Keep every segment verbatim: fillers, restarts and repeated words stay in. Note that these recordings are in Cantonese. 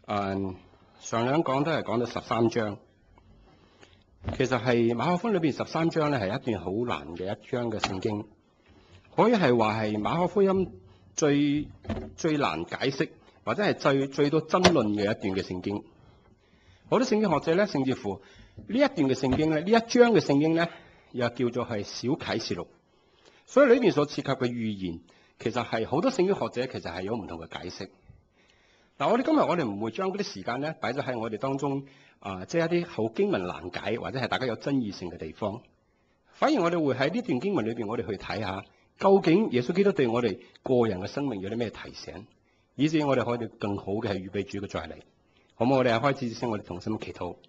誒，上兩講都係講到十三章，其實係馬可福音裏邊十三章咧係一段好難嘅一章嘅聖經，可以係話係馬可福音最最難解釋或者係最最多爭論嘅一段嘅聖經。好多聖經學者咧，甚至乎呢一段嘅聖經咧，呢一章嘅聖經咧，又叫做係小啟示錄。所以裏邊所涉及嘅預言，其實係好多聖經學者其實係有唔同嘅解釋。嗱，我哋今日我哋唔會將嗰啲時間咧擺咗喺我哋當中啊，即係一啲好經文難解或者係大家有爭議性嘅地方。反而我哋會喺呢段經文裏邊，我哋去睇下究竟耶穌基督對我哋個人嘅生命有啲咩提醒，以至我哋可以更好嘅係預備主嘅再嚟。好唔好？我哋開始之前，我哋同心祈禱。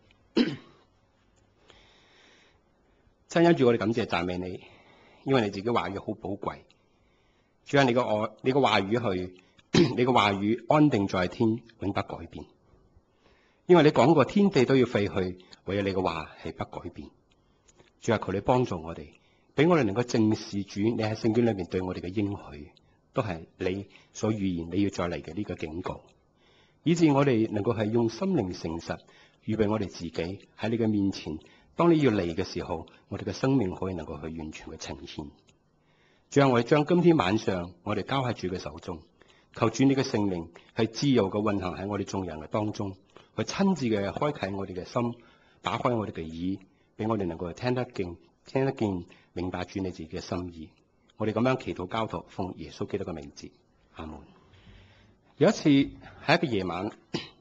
親恩主，我哋感謝讚美你，因為你自己話語好寶貴。主啊，你個愛，你個話語去，你個話語安定在天，永不改變。因為你講過天地都要廢去，唯有你嘅話係不改變。主啊，求你幫助我哋，俾我哋能夠正視主你喺聖經裏面對我哋嘅應許，都係你所預言你要再嚟嘅呢個警告，以致我哋能夠係用心靈誠實預備我哋自己喺你嘅面前。當你要嚟嘅時候，我哋嘅生命可以能夠去完全嘅呈現。主啊，我哋將今天晚上我哋交喺主嘅手中，求主你嘅聖靈係自由嘅運行喺我哋眾人嘅當中，去親自嘅開啟我哋嘅心，打開我哋嘅耳，俾我哋能夠聽得見、聽得見、明白主你自己嘅心意。我哋咁樣祈禱交託，奉耶穌基督嘅名字，阿門。有一次喺一個夜晚，誒、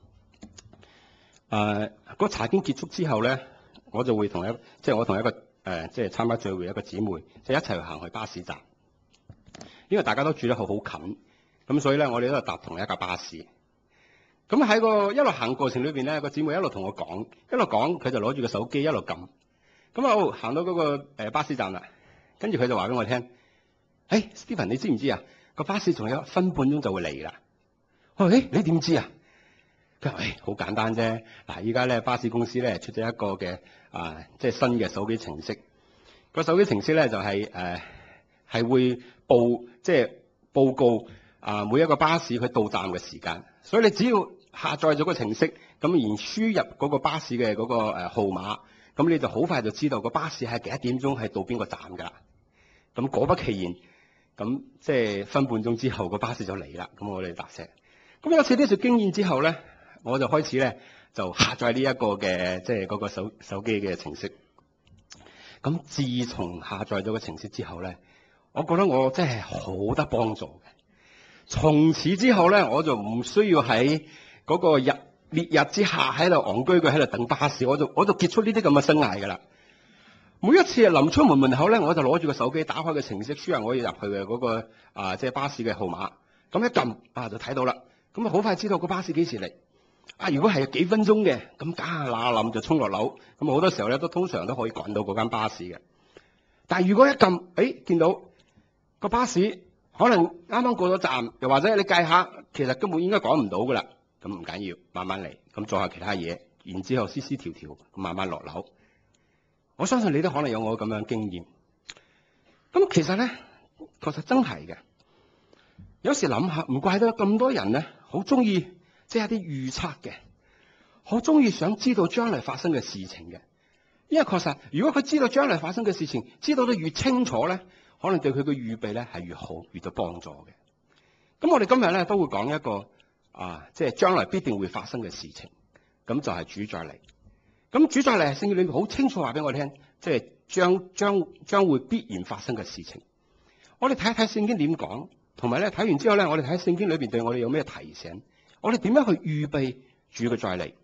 呃，個查經結束之後咧，我就會同一即係我同一個誒、呃、即係參加聚會一個姊妹，就一齊去行去巴士站。因為大家都住得好好近，咁所以咧我哋都係搭同一架巴士。咁喺個一路行過程裏邊咧，個姊妹一路同我講，一路講佢就攞住個手機一路撳。咁啊行到嗰個誒巴士站啦，跟住佢就話俾我聽：，誒、hey, Stephen 你知唔知啊？個巴士仲有一分半鐘就會嚟啦。我話：，誒、hey, 你點知啊？佢話：，誒好簡單啫。嗱，依家咧巴士公司咧出咗一個嘅啊，即係新嘅手機程式。個手機程式咧就係誒係會報即係報告啊每一個巴士佢到站嘅時間。所以你只要下載咗個程式，咁然輸入嗰個巴士嘅嗰個誒號碼，咁你就好快就知道個巴士係幾多點鐘係到邊個站㗎。咁果不其然，咁即係分半鐘之後個巴士就嚟啦。咁我哋搭車。咁有次呢次經驗之後咧，我就開始咧就下載呢一個嘅即係嗰個手手機嘅程式。咁自從下載咗個程式之後咧，我覺得我真係好得幫助嘅。從此之後咧，我就唔需要喺嗰個日烈日之下喺度戇居居喺度等巴士，我就我就結束呢啲咁嘅生涯㗎啦。每一次臨出門門口咧，我就攞住個手機打開個程式，輸入我要入去嘅嗰個啊即係巴士嘅號碼，咁一撳啊就睇到啦。咁啊好快知道個巴士幾時嚟。啊如果係幾分鐘嘅，咁梗係嗱臨就衝落樓。咁好多時候咧都通常都可以趕到嗰間巴士嘅。但係如果一撳，誒見到個巴士可能啱啱過咗站，又或者你計下，其實根本應該趕唔到㗎啦。咁唔緊要，慢慢嚟，咁做下其他嘢，然之後絲絲條條咁慢慢落樓。我相信你都可能有我咁樣經驗。咁其實咧，確實真係嘅。有時諗下，唔怪得咁多人咧，好中意即係一啲預測嘅，好中意想知道將來發生嘅事情嘅。因為確實，如果佢知道將來發生嘅事情，知道得越清楚咧，可能對佢嘅預備咧係越好，越有幫助嘅。咁我哋今日咧都會講一個啊，即係將來必定會發生嘅事情，咁就係主再嚟。咁主再嚟係聖經裏面好清楚話俾我聽，即係將將將會必然發生嘅事情。我哋睇一睇聖經點講，同埋咧睇完之後咧，我哋睇聖經裏邊對我哋有咩提醒，我哋點樣去預備主嘅再嚟。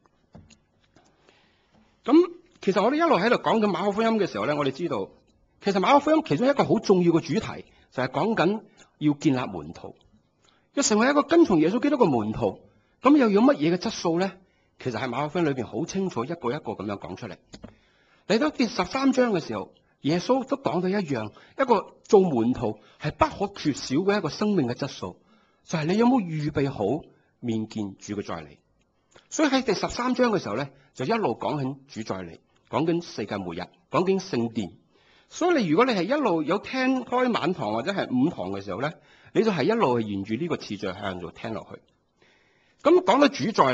咁其實我哋一路喺度講緊馬可福音嘅時候咧，我哋知道其實馬可福音其中一個好重要嘅主題就係講緊要建立門徒，要成為一個跟從耶穌基督嘅門徒，咁又有乜嘢嘅質素咧？其實喺馬可福音裏邊好清楚一個一個咁樣講出嚟。嚟到第十三章嘅時候，耶穌都講到一樣，一個做門徒係不可缺少嘅一個生命嘅質素，就係你有冇預備好面見主嘅再嚟。所以喺第十三章嘅時候咧，就一路講緊主再嚟，講緊世界末日，講緊聖殿。所以你如果你係一路有聽開晚堂或者係午堂嘅時候咧，你就係一路係沿住呢個次序向度聽落去。咁講到主再嚟，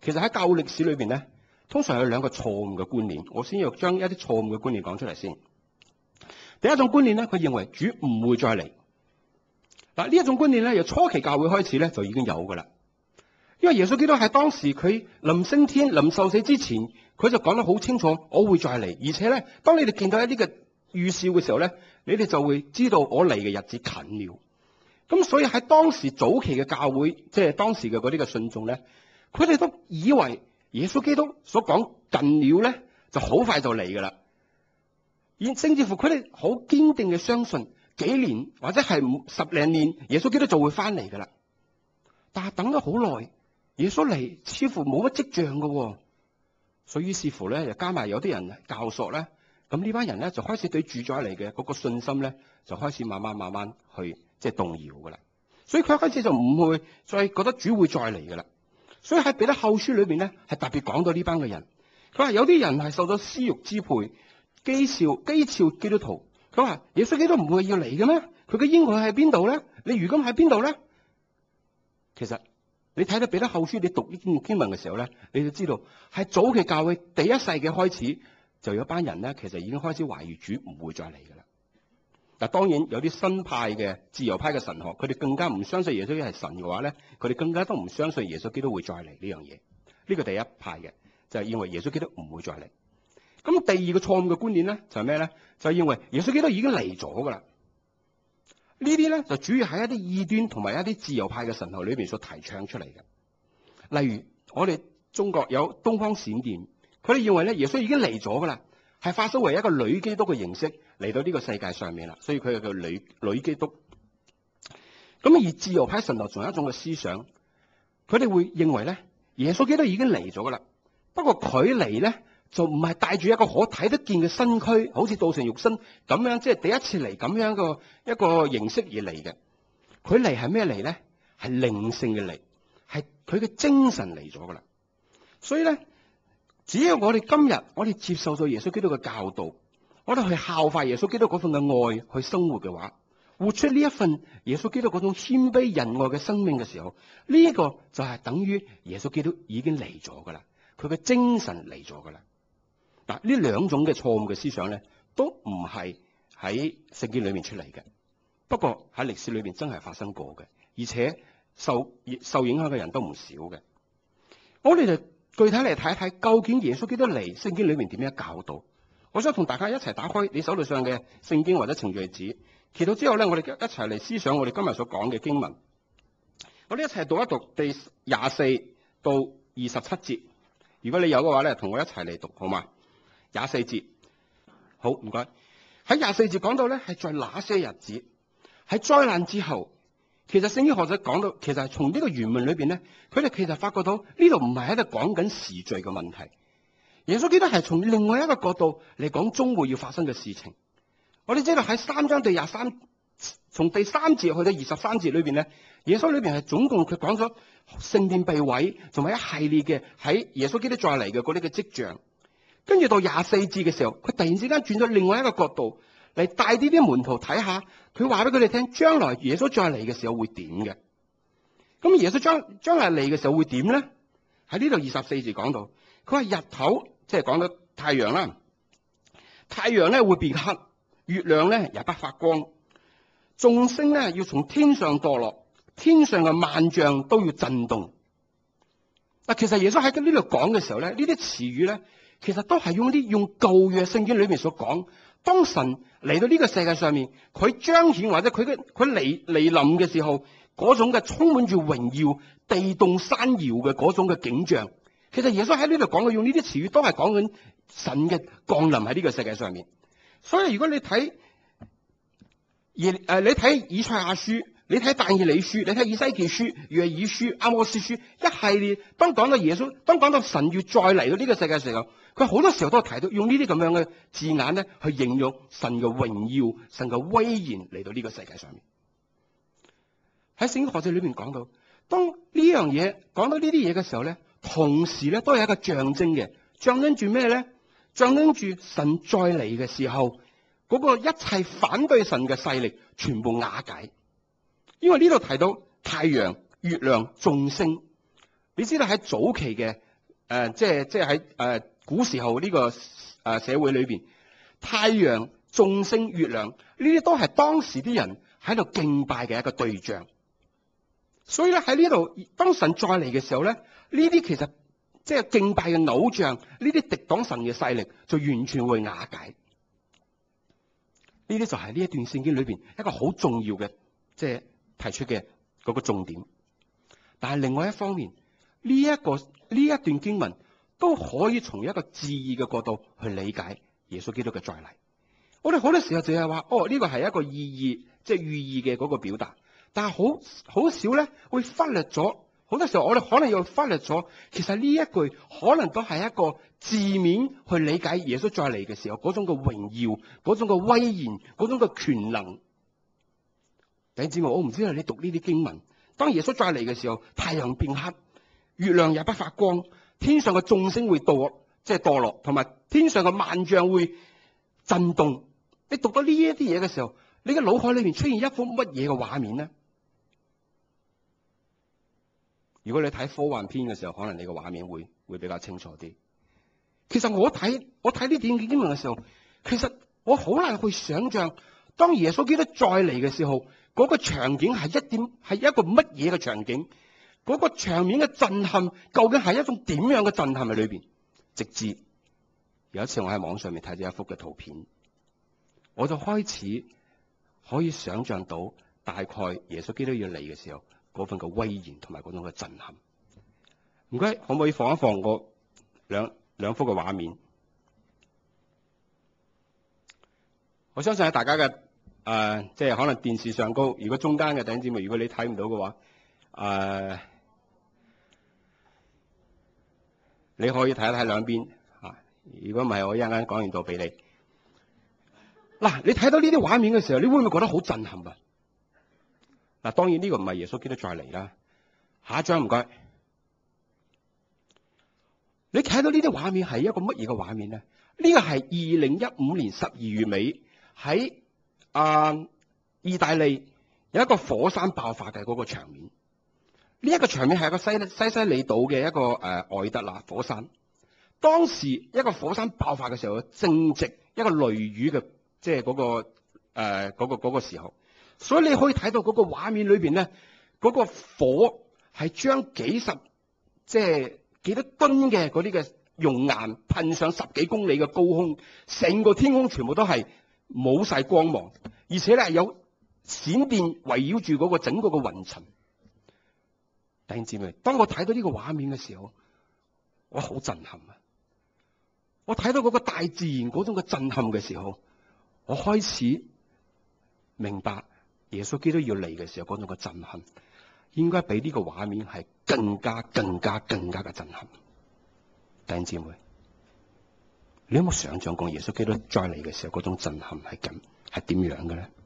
其實喺教會歷史裏邊咧，通常有兩個錯誤嘅觀念。我先要將一啲錯誤嘅觀念講出嚟先。第一種觀念咧，佢認為主唔會再嚟。嗱，呢一種觀念咧，由初期教會開始咧就已經有噶啦。因為耶穌基督喺當時佢臨升天、臨受死之前，佢就講得好清楚，我會再嚟。而且咧，當你哋見到一啲嘅預兆嘅時候咧，你哋就會知道我嚟嘅日子近了。咁所以喺當時早期嘅教會，即係當時嘅嗰啲嘅信眾咧，佢哋都以為耶穌基督所講近了咧，就好快就嚟噶啦。而甚至乎佢哋好堅定嘅相信，幾年或者係十零年，耶穌基督就會翻嚟噶啦。但係等咗好耐，耶穌嚟似乎冇乜跡象噶喎。所以於是乎咧，又加埋有啲人教唆咧，咁呢班人咧就開始對主再嚟嘅嗰個信心咧，就開始慢慢慢慢去即係動搖噶啦。所以佢一開始就唔會再覺得主會再嚟噶啦。所以喺彼得後書裏邊咧，係特別講到呢班嘅人。佢話有啲人係受到私欲支配，譏笑譏誚基督徒。佢話耶穌基督唔會要嚟嘅咩？佢嘅應許喺邊度咧？你如今喺邊度咧？其實你睇到彼得後書，你讀呢篇經文嘅時候咧，你就知道係早期教會第一世嘅開始，就有一班人咧，其實已經開始懷疑主唔會再嚟嘅啦。嗱，當然有啲新派嘅自由派嘅神學，佢哋更加唔相信耶穌基督係神嘅話咧，佢哋更加都唔相信耶穌基督會再嚟呢樣嘢。呢個第一派嘅就係認為耶穌基督唔會再嚟。咁第二個錯誤嘅觀念咧就係咩咧？就係認為耶穌基督已經嚟咗噶啦。呢啲咧就主要喺一啲異端同埋一啲自由派嘅神學裏邊所提倡出嚟嘅。例如我哋中國有東方閃電，佢哋認為咧耶穌已經嚟咗噶啦，係化身為一個女基督嘅形式嚟到呢個世界上面啦，所以佢係叫女女基督。咁而自由派神學仲有一種嘅思想，佢哋會認為咧耶穌基督已經嚟咗噶啦，不過佢嚟咧就唔係帶住一個可睇得見嘅身軀，好似道成肉身咁樣，即係第一次嚟咁樣個一個形式而嚟嘅。佢嚟係咩嚟咧？係靈性嘅嚟，係佢嘅精神嚟咗噶啦。所以咧，只要我哋今日我哋接受咗耶穌基督嘅教導，我哋去效法耶穌基督嗰份嘅愛去生活嘅話，活出呢一份耶穌基督嗰種謙卑仁愛嘅生命嘅時候，呢一個就係等於耶穌基督已經嚟咗噶啦，佢嘅精神嚟咗噶啦。嗱，呢兩種嘅錯誤嘅思想咧，都唔係喺聖經裏面出嚟嘅。不過喺歷史裏面真係發生過嘅，而且受受影響嘅人都唔少嘅。我哋就具體嚟睇一睇，究竟耶穌基督嚟聖經裏面點樣教導？我想同大家一齊打開你手度上嘅聖經或者程序紙，祈禱之後咧，我哋一齊嚟思想我哋今日所講嘅經文。我哋一齊讀一讀第廿四到二十七節。如果你有嘅話咧，同我一齊嚟讀好嗎？廿四節，好，唔該。喺廿四節講到咧，係在那些日子，喺災難之後。其實聖經學者講到，其實係從呢個原文裏邊咧，佢哋其實發覺到呢度唔係喺度講緊時序嘅問題。耶穌基督係從另外一個角度嚟講終會要發生嘅事情。我哋知道喺三章第廿三，從第三節去到二十三節裏邊咧，耶穌裏邊係總共佢講咗聖殿被毀，同埋一系列嘅喺耶穌基督再嚟嘅嗰啲嘅跡象。跟住到廿四節嘅時候，佢突然之間轉咗另外一個角度嚟帶啲啲門徒睇下，佢話俾佢哋聽，將來耶穌再嚟嘅時候會點嘅。咁耶穌將將來嚟嘅時候會點咧？喺呢度二十四節講到，佢話日頭即係講到太陽啦，太陽咧會變黑，月亮咧也不發光，眾星咧要從天上墮落，天上嘅萬象都要震動。嗱，其實耶穌喺呢度講嘅時候咧，呢啲詞語咧，其實都係用啲用舊約聖經裏面所講，當神嚟到呢個世界上面，佢彰顯或者佢嘅佢嚟嚟臨嘅時候，嗰種嘅充滿住榮耀、地動山搖嘅嗰種嘅景象。其實耶穌喺呢度講嘅用呢啲詞語，都係講緊神嘅降臨喺呢個世界上面。所以如果你睇耶誒，你睇以賽亞書，你睇但以理書，你睇以西結書、約珥書、阿摩司書，一系列當講到耶穌，當講到神要再嚟到呢個世界嘅時候，佢好多時候都係提到用呢啲咁樣嘅字眼咧，去形容神嘅榮耀、神嘅威嚴嚟到呢個世界上面。喺聖經學者裏面講到，當呢樣嘢講到呢啲嘢嘅時候咧，同時咧都有一個象徵嘅，象徵住咩咧？象徵住神再嚟嘅時候，嗰個一切反對神嘅勢力全部瓦解。因為呢度提到太陽、月亮、眾星，你知道喺早期嘅誒即係即係喺誒古時候呢個誒社會裏邊，太陽、眾星、月亮呢啲都係當時啲人喺度敬拜嘅一個對象。所以咧喺呢度，當神再嚟嘅時候咧，呢啲其實即係敬拜嘅偶像，呢啲敵擋神嘅勢力就完全會瓦解。呢啲就係呢一段聖經裏邊一個好重要嘅，即係提出嘅嗰個重點。但係另外一方面，呢一個呢一段經文都可以從一個字義嘅角度去理解耶穌基督嘅再嚟。我哋好多時候就係話，哦，呢個係一個意義，即係寓意嘅嗰個表達。但係好好少咧，會忽略咗。好多時候我哋可能又忽略咗，其實呢一句可能都係一個字面去理解耶穌再嚟嘅時候嗰種嘅榮耀、嗰種嘅威嚴、嗰種嘅權能。弟兄姊妹，我唔知道你讀呢啲經文，當耶穌再嚟嘅時候，太陽變黑，月亮也不發光，天上嘅眾星會墮，即係墮落，同埋天上嘅萬象會震動。你讀到呢一啲嘢嘅時候，你嘅腦海裏面出現一幅乜嘢嘅畫面呢？如果你睇科幻片嘅時候，可能你個畫面會會比較清楚啲。其實我睇我睇呢段經文嘅時候，其實我好難去想象，當耶穌基督再嚟嘅時候，嗰個場景係一點係一個乜嘢嘅場景？嗰個場面嘅震撼究竟係一種點樣嘅震撼喺裏邊？直至有一次我喺網上面睇咗一幅嘅圖片，我就開始可以想象到大概耶穌基督要嚟嘅時候嗰份嘅威嚴同埋嗰種嘅震撼。唔該，可唔可以放一放個兩兩幅嘅畫面？我相信喺大家嘅誒、呃，即係可能電視上高，如果中間嘅弟兄姊妹，如果你睇唔到嘅話，誒、呃，你可以睇一睇兩邊嚇。如果唔係，我一陣間講完道俾你。嗱，你睇到呢啲畫面嘅時候，你會唔會覺得好震撼啊？嗱，當然呢個唔係耶穌基督再嚟啦。下一張唔該。你睇到呢啲畫面係一個乜嘢嘅畫面咧？呢個係二零一五年十二月尾喺啊意大利有一個火山爆發嘅嗰個場面。呢一個場面係一個西西西里島嘅一個誒愛德納火山。當時一個火山爆發嘅時候，正值一個雷雨嘅，即係嗰個誒嗰個嗰個時候。所以你可以睇到嗰個畫面裏邊咧，嗰個火係將幾十即係幾多噸嘅嗰啲嘅熔岩噴上十幾公里嘅高空，成個天空全部都係冇晒光芒，而且咧有閃電圍繞住嗰個整個嘅雲層。弟兄姊妹，當我睇到呢個畫面嘅時候，我好震撼啊！我睇到嗰個大自然嗰種嘅震撼嘅時候，我開始明白耶穌基督要嚟嘅時候嗰種嘅震撼，應該比呢個畫面係更加、更加、更加嘅震撼。弟兄姊妹，你有冇想象過耶穌基督再嚟嘅時候嗰種震撼係咁係點樣嘅咧？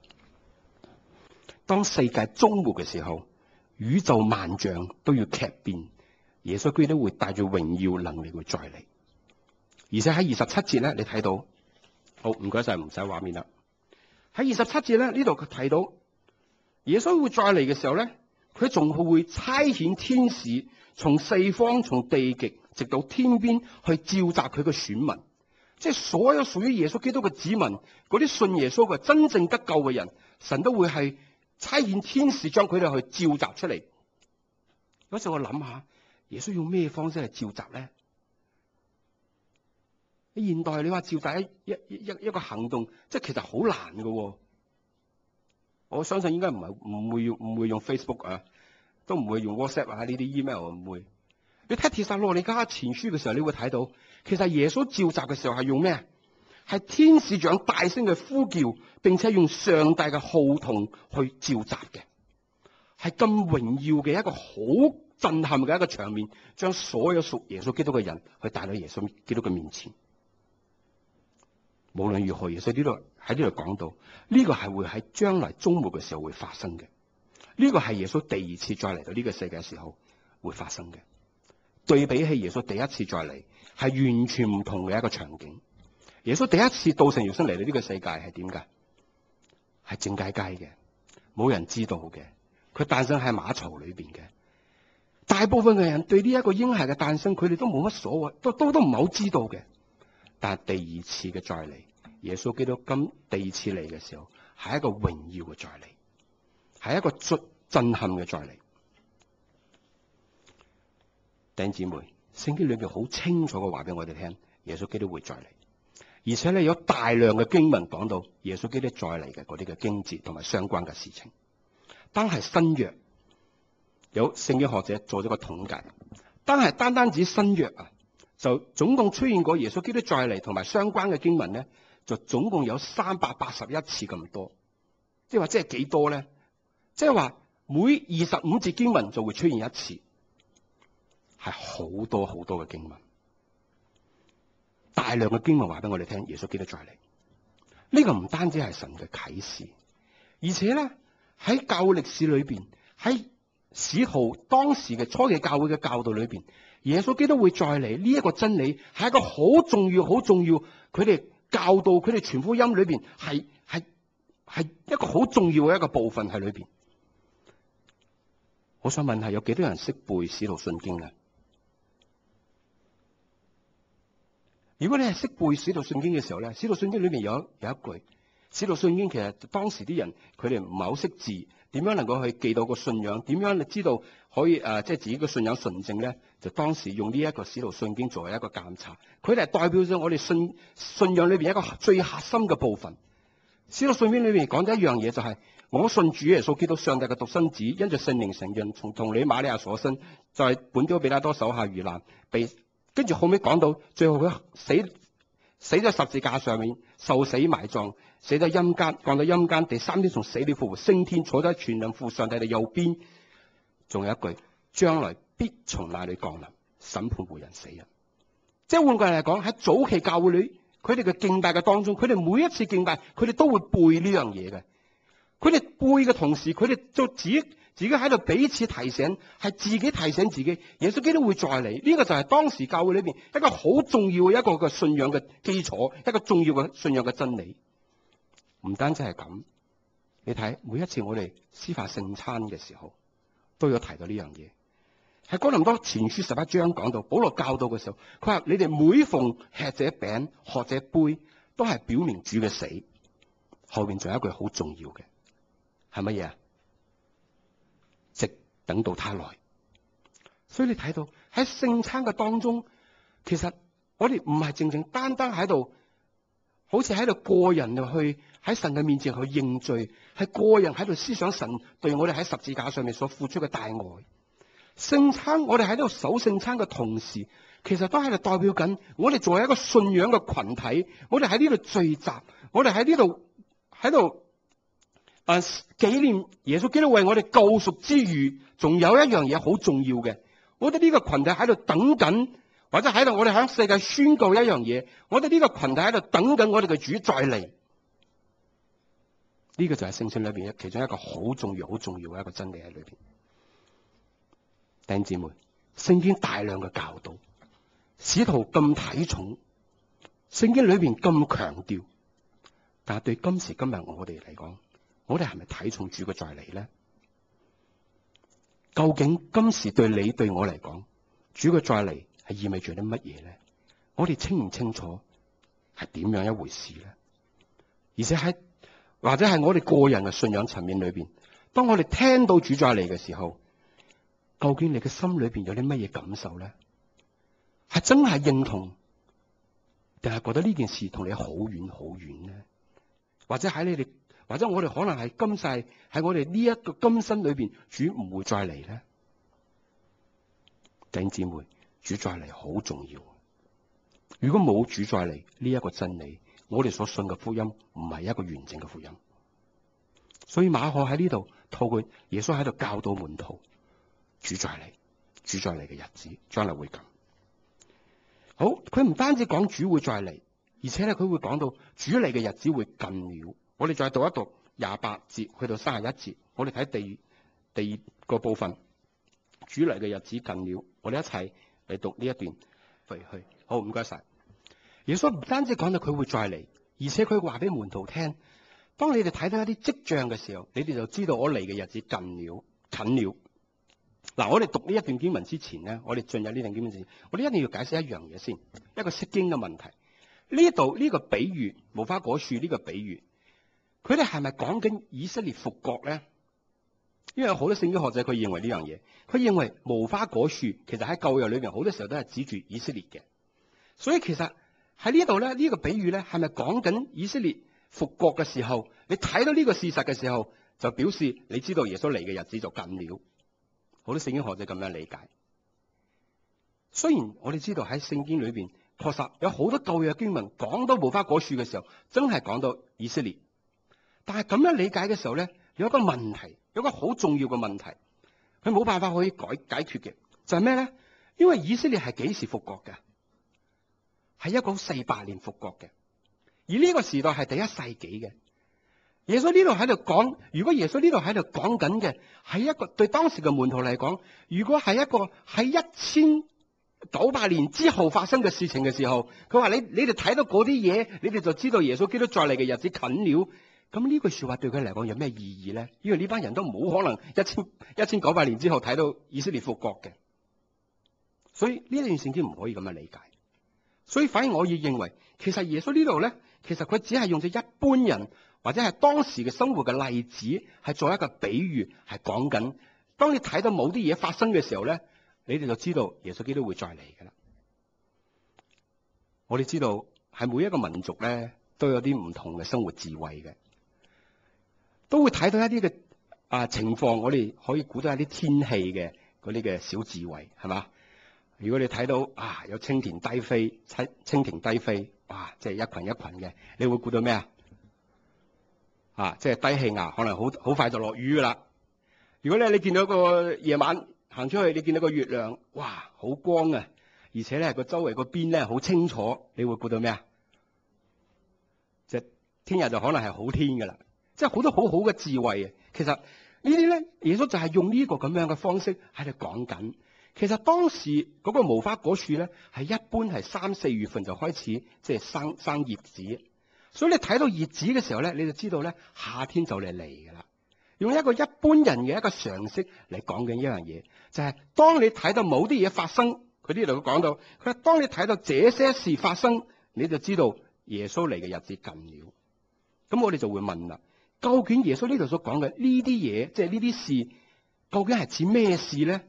當世界終末嘅時候，宇宙萬象都要劇變，耶穌基督會帶住榮耀能力會再嚟。而且喺二十七節咧，你睇到，好，唔該晒，唔使畫面啦。喺二十七節咧，呢度佢睇到耶穌會再嚟嘅時候咧，佢仲會差遣天使從四方、從地極直到天邊去召集佢嘅選民，即係所有屬於耶穌基督嘅子民，嗰啲信耶穌嘅真正得救嘅人，神都會係差遣天使將佢哋去召集出嚟。嗰時我諗下，耶穌用咩方式去召集咧？喺現代你話召集一一一一個行動，即係其實好難嘅，哦。我相信應該唔係唔會用唔會用 Facebook 啊，都唔會用 WhatsApp 啊，呢啲 email 唔會。你睇帖撒羅尼迦前書嘅時候，你會睇到其實耶穌召集嘅時候係用咩？係天使長大聲嘅呼叫，並且用上帝嘅號筒去召集嘅，係咁榮耀嘅一個好震撼嘅一個場面，將所有屬耶穌基督嘅人去帶到耶穌基督嘅面前。無論如何，耶穌呢度喺呢度講到，呢個係會喺將來終末嘅時候會發生嘅。呢個係耶穌第二次再嚟到呢個世界嘅時候會發生嘅。對比起耶穌第一次再嚟，係完全唔同嘅一個場景。耶穌第一次道成肉身嚟到呢個世界係點㗎？係靜雞雞嘅，冇人知道嘅。佢誕生喺馬槽裏邊嘅。 大部分嘅人對呢一個嬰孩嘅誕生，佢哋都冇乜所謂，都都都唔係好知道嘅。但係第二次嘅再嚟，耶穌基督今第二次嚟嘅時候，係一個榮耀嘅再嚟，係一個震震撼嘅再嚟。弟兄姊妹，聖經裏面好清楚嘅話俾我哋聽，耶穌基督會再嚟，而且咧有大量嘅經文講到耶穌基督再嚟嘅嗰啲嘅經節同埋相關嘅事情。單係新約，有聖經學者做咗個統計，單係單單止新約啊，就總共出現過耶穌基督再嚟同埋相關嘅經文咧，就總共有三百八十一次咁多。即係話即係幾多咧？即係話每二十五節經文就會出現一次，係好多好多嘅經文，大量嘅經文話俾我哋聽，耶穌基督再嚟。呢個唔單止係神嘅啟示，而且咧喺教會歷史裏邊，喺使徒當時嘅初期教會嘅教導裏邊，耶穌基督會再嚟呢一個真理係一個好重要、好重要。佢哋教導、佢哋傳福音裏邊係係係一個好重要嘅一個部分喺裏邊。我想問下，有幾多人識背使徒信經啊？如果你係識背使徒信經嘅時候咧，使徒信經裏邊有有一句，使徒信經其實當時啲人佢哋唔係好識字，點樣能夠去記到個信仰？點樣你知道可以誒，即、呃、係、就是、自己嘅信仰純正咧？就當時用呢一個使徒信經作為一個監察，佢哋係代表咗我哋信信仰裏邊一個最核心嘅部分。使徒信經裏邊講咗一樣嘢，就係、是、我信主耶穌基督上帝嘅獨生子，因着聖靈成孕，從童女瑪利亞所生，在本丟彼拉多手下遇難，被跟住後尾講到最後佢死死咗十字架上面，受死埋葬，死咗陰間，降到陰間，第三天從死裏復活，升天，坐咗喺全能父上帝嘅右邊。仲有一句，將來必從那裏降臨，審判活人死人。即係換句嚟講，喺早期教會裏，佢哋嘅敬拜嘅當中，佢哋每一次敬拜，佢哋都會背呢樣嘢嘅。佢哋背嘅同時，佢哋就自己自己喺度彼此提醒，係自己提醒自己，耶穌基督會再嚟。呢、這個就係當時教會裏邊一個好重要嘅一個嘅信仰嘅基礎，一個重要嘅信仰嘅真理。唔單止係咁，你睇每一次我哋司法聖餐嘅時候，都有提到呢樣嘢。喺哥林多前書十一章講到，保羅教導嘅時候，佢話：你哋每逢吃這餅、喝這杯，都係表明主嘅死。後面仲有一句好重要嘅，係乜嘢啊？直等到他來。所以你睇到喺聖餐嘅當中，其實我哋唔係淨淨單單喺度，好似喺度個人去喺神嘅面前去認罪，係個人喺度思想神對我哋喺十字架上面所付出嘅大愛。聖餐，我哋喺度守聖餐嘅同時，其實都喺度代表緊我哋作為一個信仰嘅群體，我哋喺呢度聚集，我哋喺呢度喺度誒紀念耶穌基督為我哋救贖之餘，仲有一樣嘢好重要嘅，我哋呢個群體喺度等緊，或者喺度我哋喺世界宣告一樣嘢，我哋呢個群體喺度等緊我哋嘅主再嚟。呢、這個就係聖經裏邊其中一個好重要、好重要嘅一個真理喺裏邊。弟兄姊妹，聖經大量嘅教導，使徒咁睇重，聖經裏邊咁強調，但係對今時今日我哋嚟講，我哋係咪睇重主嘅再嚟咧？究竟今時對你對我嚟講，主嘅再嚟係意味住啲乜嘢咧？我哋清唔清楚係點樣一回事咧？而且喺或者係我哋個人嘅信仰層面裏邊，當我哋聽到主再嚟嘅時候，究竟你嘅心裏邊有啲乜嘢感受咧？係真係認同，定係覺得呢件事同你好遠好遠咧？或者喺你哋，或者我哋可能係今世喺我哋呢一個今生裏邊，主唔會再嚟咧？弟兄姊妹，主再嚟好重要。如果冇主再嚟呢一個真理，我哋所信嘅福音唔係一個完整嘅福音。所以馬可喺呢度透過耶穌喺度教導門徒。主再嚟，主再嚟嘅日子將來會咁好。佢唔單止講主會再嚟，而且咧佢會講到主嚟嘅日子會近了。我哋再讀一讀廿八節去到三十一節，我哋睇第第二個部分，主嚟嘅日子近了。我哋一齊嚟讀呢一段。回去好，唔該晒。耶穌唔單止講到佢會再嚟，而且佢話俾門徒聽，當你哋睇到一啲跡象嘅時候，你哋就知道我嚟嘅日子近了，近了。 嗱，我哋讀呢一段經文之前咧，我哋進入呢段經文之前，我哋一定要解釋一樣嘢先，一個釋經嘅問題。呢度呢個比喻無花果樹呢個比喻，佢哋係咪講緊以色列復國咧？因為有好多聖經學者佢認為呢樣嘢，佢認為無花果樹其實喺舊約裏邊好多時候都係指住以色列嘅。所以其實喺呢度咧，呢個比喻咧係咪講緊以色列復國嘅時候？你睇到呢個事實嘅時候，就表示你知道耶穌嚟嘅日子就近了。好多聖經學者咁樣理解。雖然我哋知道喺聖經裏邊確實有好多舊約經文講到無花果樹嘅時候，真係講到以色列。但係咁樣理解嘅時候咧，有一個問題，有一個好重要嘅問題，佢冇辦法可以改解決嘅，就係咩咧？因為以色列係幾時復國嘅？係一九四八年復國嘅，而呢個時代係第一世紀嘅。耶穌呢度喺度講，如果耶穌呢度喺度講緊嘅係一個對當時嘅門徒嚟講，如果係一個喺一千九百年之後發生嘅事情嘅時候，佢話你你哋睇到嗰啲嘢，你哋就知道耶穌基督再嚟嘅日子近了。咁呢句說話對佢嚟講有咩意義咧？因為呢班人都冇可能一千一千九百年之後睇到以色列復國嘅，所以呢一段聖經唔可以咁樣理解。所以反而我要認為，其實耶穌呢度咧，其實佢只係用咗一般人或者係當時嘅生活嘅例子，係做一個比喻，係講緊當你睇到某啲嘢發生嘅時候咧，你哋就知道耶穌基督會再嚟㗎啦。我哋知道係每一個民族咧都有啲唔同嘅生活智慧嘅，都會睇到一啲嘅啊情況，我哋可以估到一啲天氣嘅嗰啲嘅小智慧，係嘛？如果你睇到啊有蜻蜓低飛，蜻蜻蜓低飛，哇，即係一群一群嘅，你會估到咩啊？啊，即係低氣壓，可能好好快就落雨噶啦。如果咧你見到個夜晚行出去，你見到個月亮，哇，好光啊，而且咧個周圍個邊咧好清楚，你會估到咩啊？即係聽日就可能係好天噶啦。即係好多好好嘅智慧啊！其實呢啲咧，耶穌就係用呢個咁樣嘅方式喺度講緊。其實當時嗰個無花果樹咧，係一般係三四月份就開始即係生生葉子，所以你睇到葉子嘅時候咧，你就知道咧夏天就嚟嚟㗎啦。用一個一般人嘅一個常識嚟講緊一樣嘢，就係當你睇到某啲嘢發生，佢呢度講到，佢話當你睇到這些事發生，你就知道耶穌嚟嘅日子近了。咁我哋就會問啦。究竟耶穌呢度所講嘅呢啲嘢，即係呢啲事，究竟係指咩事咧？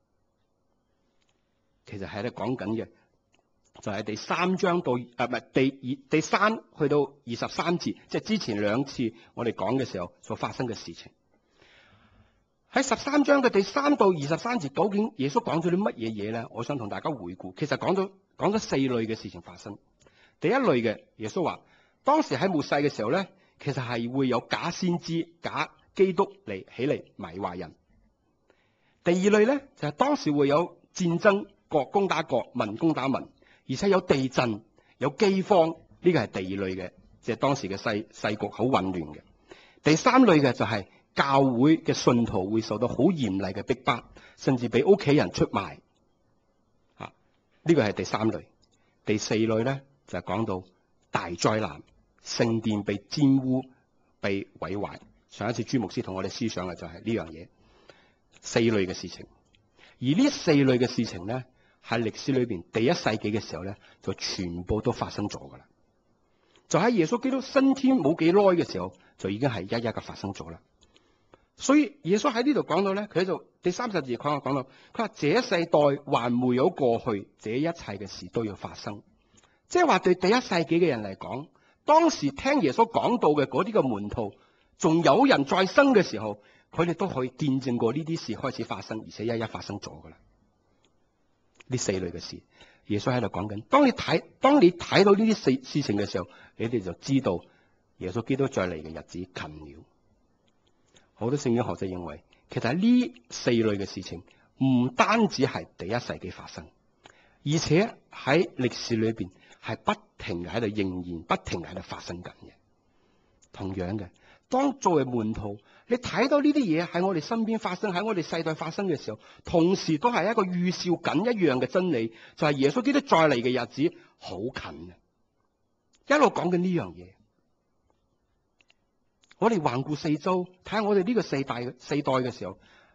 其實喺度講緊嘅，就係、是、第三章到啊唔係第二第三去到二十三節，即係之前兩次我哋講嘅時候所發生嘅事情。喺十三章嘅第三到二十三節，究竟耶穌講咗啲乜嘢嘢咧？我想同大家回顧。其實講咗講咗四類嘅事情發生。第一類嘅，耶穌話當時喺末世嘅時候咧。其實係會有假先知、假基督嚟起嚟迷惑人。第二類咧就係、是、當時會有戰爭，國攻打國，民攻打民，而且有地震、有饑荒，呢個係第二類嘅，即係當時嘅世世局好混亂嘅。第三類嘅就係教會嘅信徒會受到好嚴厲嘅逼迫，甚至俾屋企人出賣。啊，呢個係第三類。第四類咧就係、是、講到大災難。聖殿被玷污、被毀壞。上一次朱牧師同我哋思想嘅就係呢樣嘢，四類嘅事情。而呢四類嘅事情咧，喺歷史裏邊第一世紀嘅時候咧，就全部都發生咗噶啦。就喺耶穌基督升天冇幾耐嘅時候，就已經係一一嘅發生咗啦。所以耶穌喺呢度講到咧，佢喺度第三十節講講到，佢話這世代還沒有過去，這一切嘅事都要發生。即係話對第一世紀嘅人嚟講。當時聽耶穌講到嘅嗰啲嘅門徒，仲有人再生嘅時候，佢哋都可以見證過呢啲事開始發生，而且一一發生咗噶啦。呢四類嘅事，耶穌喺度講緊。當你睇，當你睇到呢啲事事情嘅時候，你哋就知道耶穌基督再嚟嘅日子近了。好多聖經學者認為，其實呢四類嘅事情唔單止係第一世紀發生，而且喺歷史裏邊。係不停喺度應驗，不停喺度發生緊嘅。同樣嘅，當作為門徒，你睇到呢啲嘢喺我哋身邊發生，喺我哋世代發生嘅時候，同時都係一個預兆緊一樣嘅真理，就係、是、耶穌基督再嚟嘅日子好近嘅。一路講緊呢樣嘢，我哋環顧四周，睇下我哋呢個世代世代嘅時候，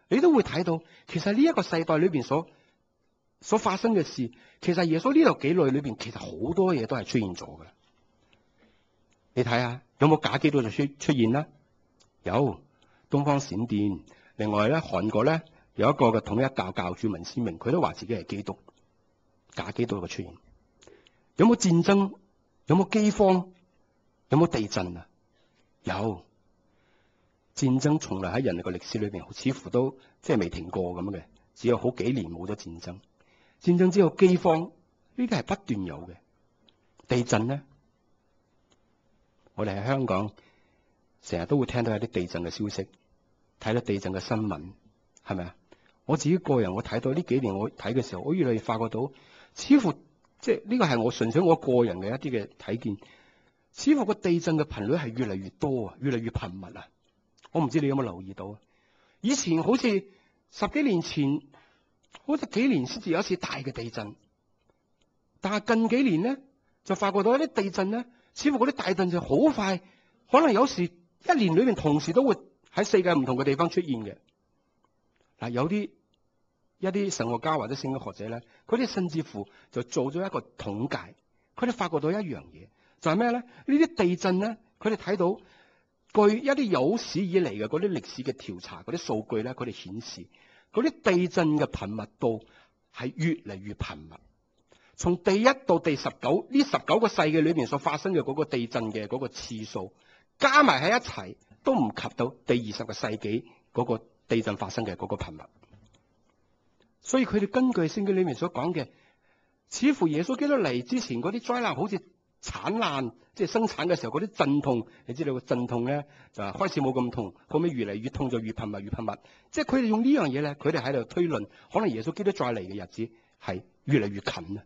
你都會睇到，其實呢一個世代裏邊所所發生嘅事，其實耶穌呢度幾內裏邊，其實好多嘢都係出現咗嘅。你睇下有冇假基督就出出現啦？有東方閃電，另外咧韓國咧有一個嘅統一教教主文鮮明，佢都話自己係基督，假基督嘅出現。有冇戰爭？有冇饑荒？有冇地震啊？有。戰爭從來喺人類嘅歷史裏邊，似乎都即係未停過咁嘅，只有好幾年冇咗戰爭。戰爭之後饑荒，呢啲係不斷有嘅。地震咧，我哋喺香港成日都會聽到有啲地震嘅消息，睇到地震嘅新聞，係咪啊？我自己個人我睇到呢幾年我睇嘅時候，我越嚟越發覺到，似乎即係呢個係我純粹我個人嘅一啲嘅睇見，似乎個地震嘅頻率係越嚟越多啊，越嚟越頻密啊！我唔知你有冇留意到啊？以前好似十幾年前，好似幾年先至有一次大嘅地震，但係近幾年咧就發覺到一啲地震咧，似乎嗰啲大地震就好快，可能有時一年裏面同時都會喺世界唔同嘅地方出現嘅。嗱，有啲一啲神學家或者聖經學者咧，佢哋甚至乎就做咗一個統計，佢哋發覺到一樣嘢，就係咩咧？呢啲地震咧，佢哋睇到。據一啲有史以嚟嘅嗰啲歷史嘅調查，嗰啲數據咧，佢哋顯示嗰啲地震嘅頻密度係越嚟越頻密。從第一到第十九呢十九個世紀裏邊所發生嘅嗰個地震嘅嗰個次數，加埋喺一齊都唔及到第二十個世紀嗰個地震發生嘅嗰個頻密。所以佢哋根據聖經裏面所講嘅，似乎耶穌基督嚟之前嗰啲災難好似產難，即係生產嘅時候嗰啲陣痛，你知道個陣痛咧就開始冇咁痛，後尾越嚟越痛就越頻密越頻密。即係佢哋用呢樣嘢咧，佢哋喺度推論，可能耶穌基督再嚟嘅日子係越嚟越近啊！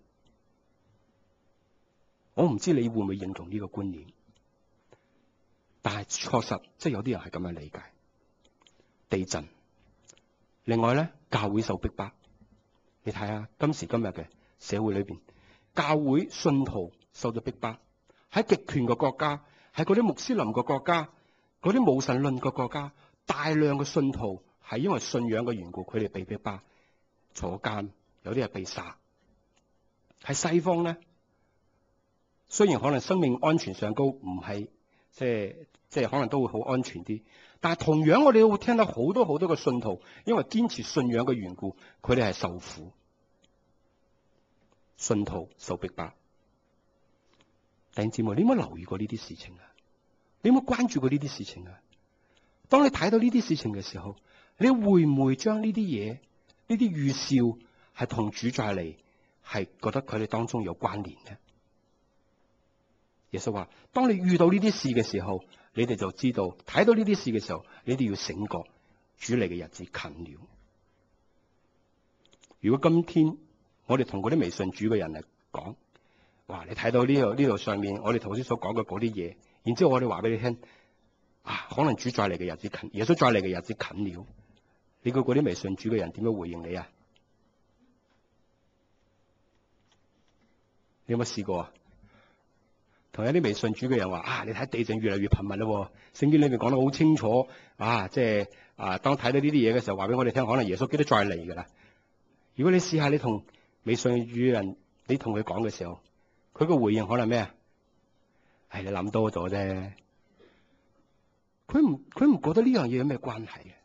我唔知你會唔會認同呢個觀念，但係確實即係有啲人係咁樣理解地震。另外咧，教會受逼迫，你睇下今時今日嘅社會裏邊，教會信徒受到逼迫，喺極權嘅國家，喺嗰啲穆斯林嘅國家，嗰啲無神論嘅國家，大量嘅信徒係因為信仰嘅緣故，佢哋被逼迫坐監，有啲係被殺。喺西方咧，雖然可能生命安全上高唔係即係即係可能都會好安全啲，但係同樣我哋會聽到好多好多嘅信徒因為堅持信仰嘅緣故，佢哋係受苦，信徒受逼迫。弟兄姊妹，你有冇留意過呢啲事情啊？你有冇關注過呢啲事情啊？當你睇到呢啲事情嘅時候，你會唔會將呢啲嘢、呢啲預兆係同主再嚟，係覺得佢哋當中有關聯嘅？耶穌話：當你遇到呢啲事嘅時候，你哋就知道，睇到呢啲事嘅時候，你哋要醒覺，主嚟嘅日子近了。如果今天我哋同嗰啲未信主嘅人嚟講，哇！你睇到呢度呢度上面，我哋頭先所講嘅嗰啲嘢，然之後我哋話俾你聽，啊，可能主再嚟嘅日子近，耶穌再嚟嘅日子近了。你估嗰啲未信主嘅人點樣回應你啊？你有冇試過啊？同一啲未信主嘅人話：啊，你睇地震越嚟越頻密啦，聖經裏面講得好清楚，啊，即係啊，當睇到呢啲嘢嘅時候，話俾我哋聽，可能耶穌基督再嚟噶啦。如果你試下你同未信主嘅人，你同佢講嘅時候，佢個回應可能咩啊？係你諗多咗啫。佢唔佢唔覺得呢樣嘢有咩關係嘅？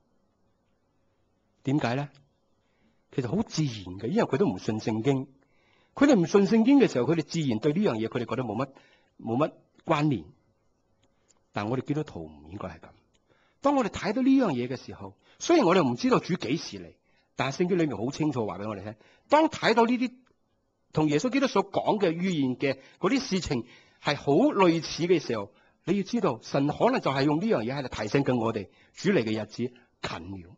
點解咧？其實好自然嘅，因為佢都唔信聖經。佢哋唔信聖經嘅時候，佢哋自然對呢樣嘢，佢哋覺得冇乜冇乜關聯。但我哋基督徒唔應該係咁。當我哋睇到呢樣嘢嘅時候，雖然我哋唔知道主幾時嚟，但係聖經裏面好清楚話俾我哋聽。當睇到呢啲同耶穌基督所講嘅預言嘅嗰啲事情係好類似嘅時候，你要知道神可能就係用呢樣嘢喺度提醒緊我哋，主嚟嘅日子近了，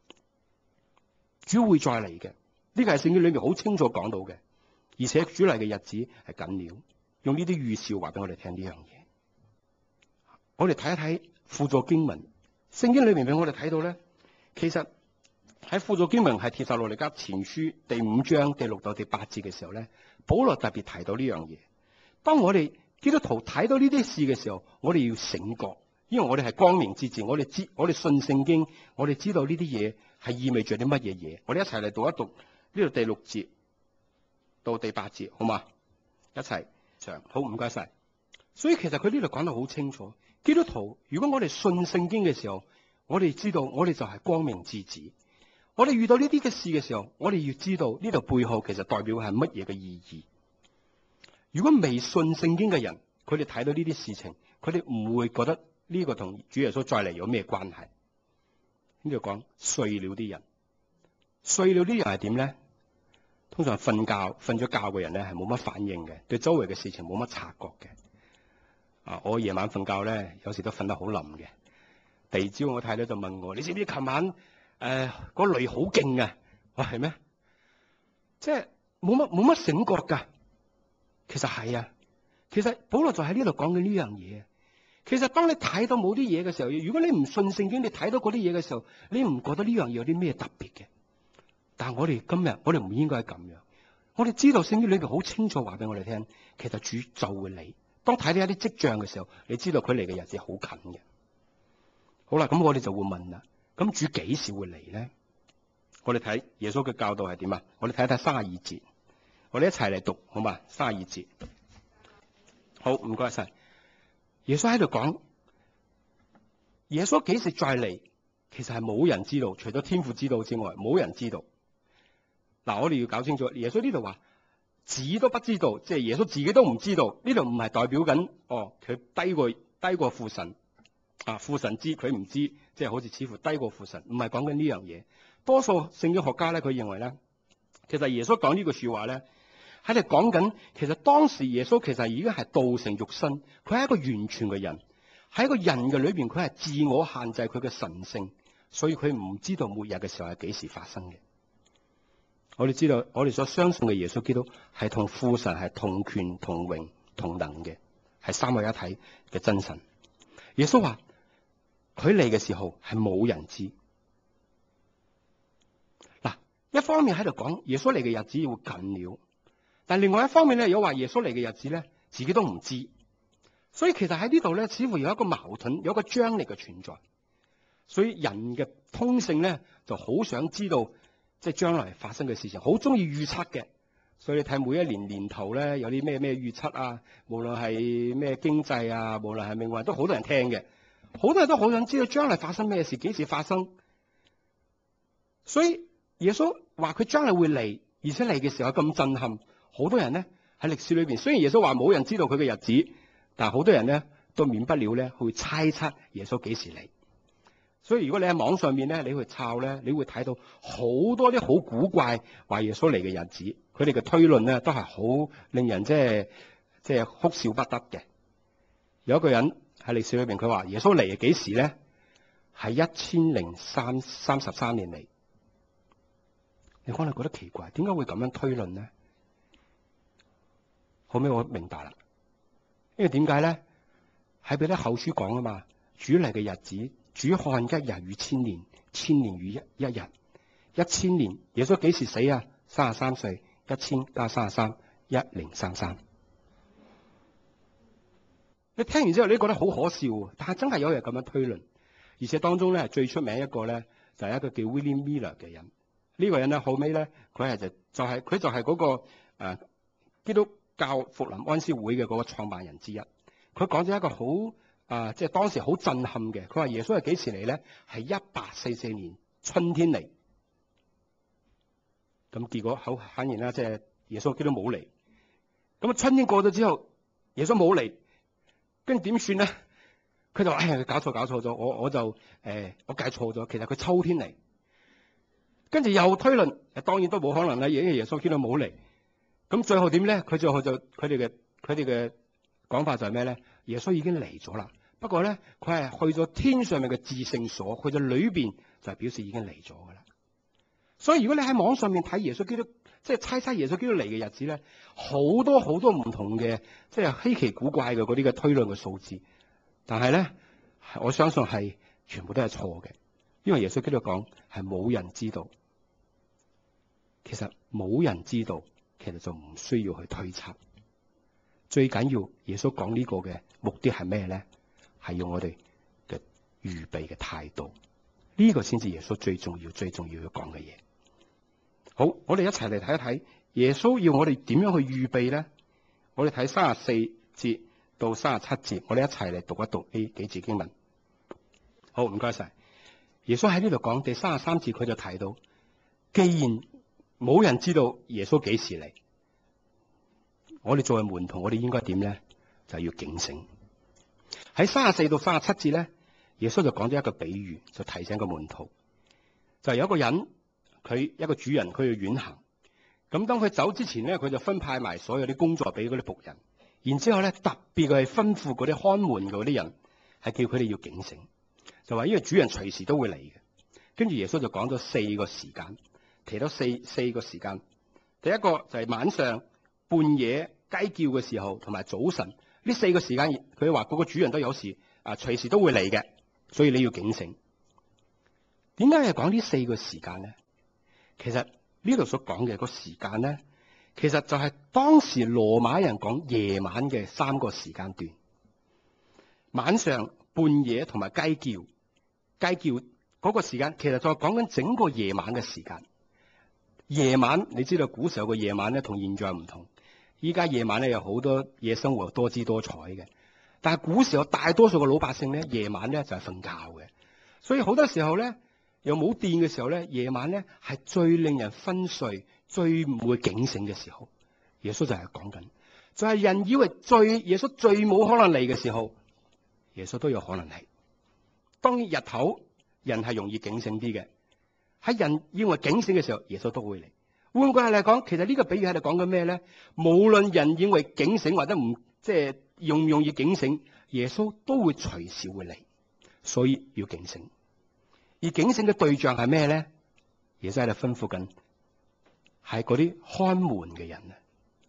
主會再嚟嘅。呢個係聖經裏面好清楚講到嘅。而且主嚟嘅日子係近了，用呢啲預兆話俾我哋聽呢樣嘢。我哋睇一睇輔助經文，聖經裏面俾我哋睇到咧，其實喺輔助經文係帖撒羅尼迦前書第五章第六到第八節嘅時候咧，保羅特別提到呢樣嘢。當我哋基督徒睇到呢啲事嘅時候，我哋要醒覺， 因為我哋係光明之子，我哋知我哋信聖經，我哋知道呢啲嘢係意味著啲乜嘢嘢。我哋一齊嚟讀一讀呢度第六節到第八節，好嘛？一齊上好，唔該晒。所以其實佢呢度講得好清楚，基督徒如果我哋信聖經嘅時候，我哋知道我哋就係光明之子。我哋遇到呢啲嘅事嘅時候，我哋要知道呢度背後其實代表係乜嘢嘅意義。如果未信聖經嘅人，佢哋睇到呢啲事情，佢哋唔會覺得呢個同主耶穌再嚟有咩關係。呢度講睡了啲人，睡了啲人係點咧？通常瞓覺瞓咗覺嘅人咧係冇乜反應嘅，對周圍嘅事情冇乜察覺嘅。啊，我夜晚瞓覺咧，有時都瞓得好冧嘅。第二朝我太太就問我：你知唔知琴晚誒嗰雷好勁啊？我係咩？即係冇乜冇乜醒覺㗎。其實係啊，其實保羅就喺呢度講緊呢樣嘢。其實當你睇到冇啲嘢嘅時候，如果你唔信聖經，你睇到嗰啲嘢嘅時候，你唔覺得呢樣嘢有啲咩特別嘅？但係我哋今日我哋唔應該係咁樣。我哋知道聖經裏邊好清楚話俾我哋聽，其實主就會嚟。當睇到一啲跡象嘅時候，你知道佢嚟嘅日子好近嘅。好啦，咁我哋就會問啦，咁主幾時會嚟咧？我哋睇耶穌嘅教導係點啊？我哋睇睇三十二節，我哋一齊嚟讀好嘛？三十二節，好，唔該晒。耶穌喺度講，耶穌幾時再嚟？其實係冇人知道，除咗天父知道之外，冇人知道。嗱，我哋要搞清楚，耶穌呢度話子都不知道，即係耶穌自己都唔知道。呢度唔係代表緊哦，佢低過低過父神啊，父神知佢唔知，即係好似似乎低過父神，唔係講緊呢樣嘢。多數聖經學家咧，佢認為咧，其實耶穌講呢句說話咧，喺度講緊，其實當時耶穌其實已經係道成肉身，佢係一個完全嘅人，喺一個人嘅裏邊，佢係自我限制佢嘅神性，所以佢唔知道末日嘅時候係幾時發生嘅。我哋知道，我哋所相信嘅耶穌基督係同父神係同權同榮同能嘅，係三位一體嘅真神。耶穌話佢嚟嘅時候係冇人知。嗱，一方面喺度講耶穌嚟嘅日子要近了，但另外一方面咧，有話耶穌嚟嘅日子咧，自己都唔知。所以其實喺呢度咧，似乎有一個矛盾，有一個張力嘅存在。所以人嘅通性咧，就好想知道即係將來發生嘅事情，好中意預測嘅。所以你睇每一年年頭咧，有啲咩咩預測啊，無論係咩經濟啊，無論係命運，都好多人聽嘅。好多人都好想知道將來發生咩事，幾時發生。所以耶穌話佢將來會嚟，而且嚟嘅時候咁震撼，好多人咧喺歷史裏邊，雖然耶穌話冇人知道佢嘅日子，但係好多人咧都免不了咧去猜測耶穌幾時嚟。所以如果你喺網上面咧，你去抄咧，你會睇到好多啲好古怪話耶穌嚟嘅日子，佢哋嘅推論咧都係好令人即係即係哭笑不得嘅。有一個人喺歷史裏邊，佢話耶穌嚟嘅幾時咧？係一千零三三十三年嚟。你可能覺得奇怪，點解會咁樣推論咧？後尾我明白啦，因為點解咧？喺彼得後書講啊嘛，主嚟嘅日子。主看一日與千年，千年與一一日，一千年。耶穌幾時死啊？三十三歲，一千加三十三，一零三三。你聽完之後，你覺得好可笑，但係真係有人咁樣推論，而且當中咧最出名一個咧就係、是、一個叫 William Miller 嘅人。呢、這個人咧後尾咧佢係就就係、是、佢就係嗰、那個誒、呃、基督教復臨安息會嘅嗰個創辦人之一。佢講咗一個好。啊！即係當時好震撼嘅。佢話耶穌係幾時嚟咧？係一八四四年春天嚟。咁結果好顯然啦，即係耶穌基督冇嚟。咁啊，春天過咗之後，耶穌冇嚟，跟住點算咧？佢就話：哎呀，搞錯搞錯咗，我我就誒、呃、我計錯咗。其實佢秋天嚟。跟住又推論，當然都冇可能啦，因為耶穌基督冇嚟。咁最後點咧？佢最後就佢哋嘅佢哋嘅講法就係咩咧？耶穌已經嚟咗啦。不過咧，佢係去咗天上面嘅至聖所，去咗裏邊就係表示已經嚟咗噶啦。所以如果你喺網上面睇耶穌基督，即係猜猜耶穌基督嚟嘅日子咧，好多好多唔同嘅，即係稀奇古怪嘅嗰啲嘅推論嘅數字。但係咧，我相信係全部都係錯嘅，因為耶穌基督講係冇人知道。其實冇人知道，其實就唔需要去推測。最緊要耶穌講呢個嘅目的係咩咧？係要我哋預備嘅態度，呢、這個先至耶穌最重要、最重要要講嘅嘢。好，我哋一齊嚟睇一睇耶穌要我哋點樣去預備咧？我哋睇三十四節到三十七節，我哋一齊嚟讀一讀呢幾節經文。好，唔該晒。耶穌喺呢度講第三十三節，佢就提到，既然冇人知道耶穌幾時嚟，我哋作為門徒，我哋應該點咧？就係要警醒。喺三十四到三十七節咧，耶穌就講咗一個比喻，就提醒個門徒，就係有一個人，佢一個主人，佢要遠行。咁當佢走之前咧，佢就分派埋所有啲工作俾嗰啲僕人，然之後咧特別佢係吩咐嗰啲看門嗰啲人，係叫佢哋要警醒，就話因為主人隨時都會嚟嘅。跟住耶穌就講咗四個時間，提到四四個時間。第一個就係晚上、半夜、雞叫嘅時候，同埋早晨。呢四個時間，佢話嗰個主人都有時啊，隨時都會嚟嘅，所以你要警醒。點解係講呢四個時間咧？其實呢度所講嘅個時間咧，其實就係當時羅馬人講夜晚嘅三個時間段：晚上、半夜同埋雞叫。雞叫嗰個時間，其實就係講緊整個夜晚嘅時間。夜晚你知道古時候嘅夜晚咧，同現在唔同。依家夜晚咧有好多夜生活多姿多彩嘅，但係古時候大多數嘅老百姓咧，夜晚咧就係瞓覺嘅，所以好多時候咧又冇電嘅時候咧，夜晚咧係最令人昏睡、最唔會警醒嘅時候。耶穌就係講緊，就係人以為最耶穌最冇可能嚟嘅時候，耶穌都有可能嚟。當然日頭人係容易警醒啲嘅，喺人以為警醒嘅時候，耶穌都會嚟。換句話嚟講，其實呢個比喻喺度講緊咩咧？無論人認為警醒或者唔即係容唔容易警醒，耶穌都會隨時會嚟，所以要警醒。而警醒嘅對象係咩咧？耶穌喺度吩咐緊，係嗰啲看門嘅人啊，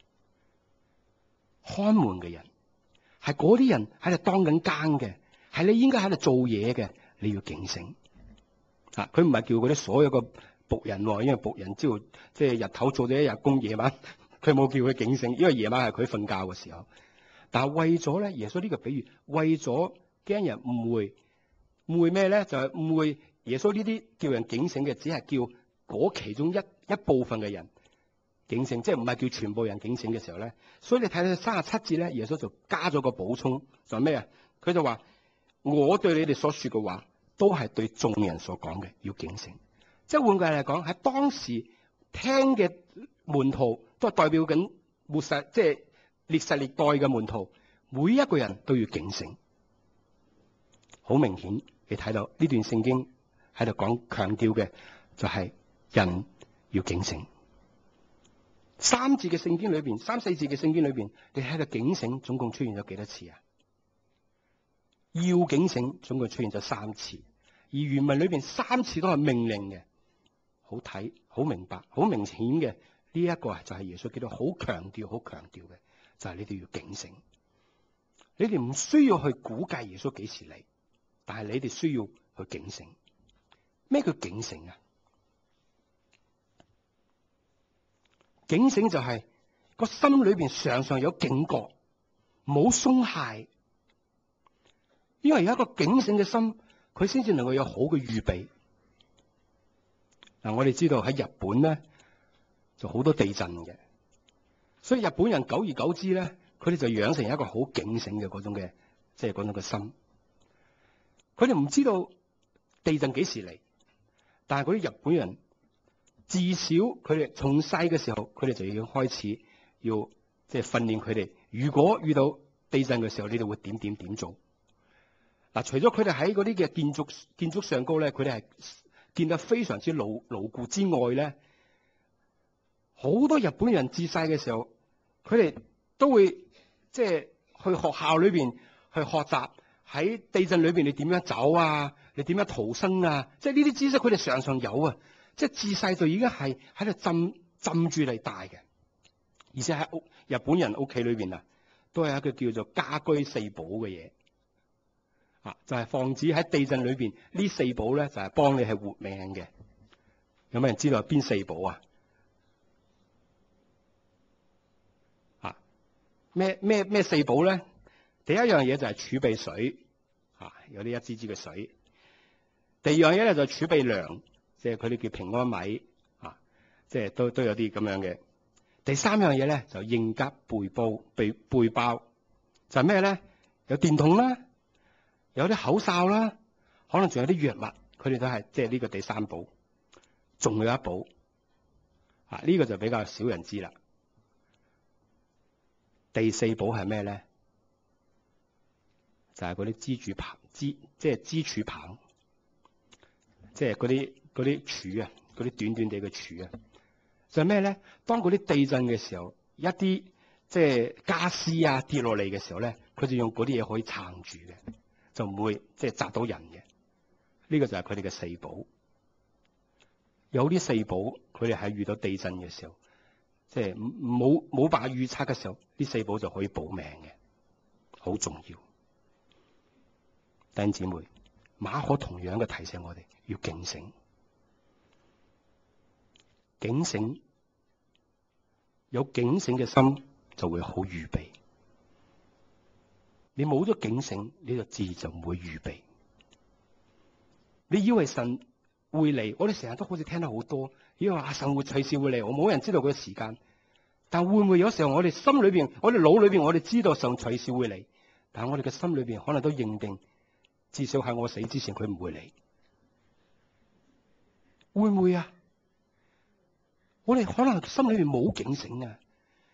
看門嘅人係嗰啲人喺度當緊更嘅，係你應該喺度做嘢嘅，你要警醒。啊，佢唔係叫嗰啲所有嘅僕人，因為僕人知道即係日頭做咗一日工，夜晚佢冇叫佢警醒，因為夜晚係佢瞓覺嘅時候。但係為咗咧，耶穌呢個比喻，為咗驚人誤會，誤會咩咧？就係誤會耶穌呢啲叫人警醒嘅，只係叫嗰其中一一部分嘅人警醒，即係唔係叫全部人警醒嘅時候咧。所以你睇到三十七節咧，耶穌就加咗個補充，就係咩啊？佢就話：我對你哋所說嘅話，都係對眾人所講嘅，要警醒。即係換句嚟講，喺當時聽嘅門徒都係代表緊末世，即係歷世歷代嘅門徒，每一個人都要警醒。好明顯，你睇到呢段聖經喺度講強調嘅就係人要警醒。三字嘅聖經裏邊，三四字嘅聖經裏邊，你喺度警醒總共出現咗幾多次啊？要警醒總共出現咗三次，而原文裏邊三次都係命令嘅。好睇、好明白、好明顯嘅呢一個就係耶穌基督好強調、好強調嘅，就係你哋要警醒。你哋唔需要去估計耶穌幾時嚟，但係你哋需要去警醒。咩叫警醒啊？警醒就係個心裏邊常常有警覺，冇鬆懈。因為有一個警醒嘅心，佢先至能夠有好嘅預備。嗱，我哋知道喺日本咧就好多地震嘅，所以日本人久而久之咧，佢哋就養成一個好警醒嘅嗰種嘅，即係嗰種嘅心。佢哋唔知道地震幾時嚟，但係嗰啲日本人至少佢哋從細嘅時候，佢哋就已經開始要即係訓練佢哋，如果遇到地震嘅時候，你哋會點點點做。嗱，除咗佢哋喺嗰啲嘅建築建築上高咧，佢哋係建得非常之牢牢固之外咧，好多日本人自細嘅時候，佢哋都會即係去學校裏邊去學習喺地震裏邊你點樣走啊，你點樣逃生啊，即係呢啲知識佢哋常常有啊，即係自細就已經係喺度浸浸住嚟大嘅，而且喺屋日本人屋企裏邊啊，都係一個叫做家居四寶嘅嘢。啊，就係、是、防止喺地震裏邊呢四寶咧，就係、是、幫你係活命嘅。有冇人知道係邊四寶啊？啊，咩咩咩四寶咧？第一樣嘢就係儲備水，啊，有呢一支支嘅水。 第二樣嘢咧就儲備糧，即係佢哋叫平安米啊，即係都都有啲咁樣嘅。第三樣嘢咧就應急背包背背包，就係咩咧？有電筒啦，有啲口哨啦，可能仲有啲藥物，佢哋都係即係呢個第三寶。仲有一寶啊，呢、這個就比較少人知啦。第四寶係咩咧？就係嗰啲支柱棒，支即係支柱棒，即係嗰啲嗰啲柱啊，嗰啲短短地嘅柱啊。就係咩咧？當嗰啲地震嘅時候，一啲即係家私啊跌落嚟嘅時候咧，佢就用嗰啲嘢可以撐住嘅，就唔會即係砸到人嘅。呢、這個就係佢哋嘅四寶。有啲四寶，佢哋喺遇到地震嘅時候，即係冇冇辦法預測嘅時候，啲四寶就可以保命嘅，好重要。弟兄姊妹，馬可同樣嘅提醒我哋要警醒，警醒，有警醒嘅心就會好預備。你冇咗警醒，你就自然就唔會預備。你以為神會嚟，我哋成日都好似聽得好多，以為阿神會隨時會嚟，我冇人知道佢嘅時間。但會唔會有時候我哋心裏邊、我哋腦裏邊，我哋知道神隨時會嚟，但係我哋嘅心裏邊可能都認定，至少喺我死之前佢唔會嚟。會唔會啊？我哋可能心裏邊冇警醒啊！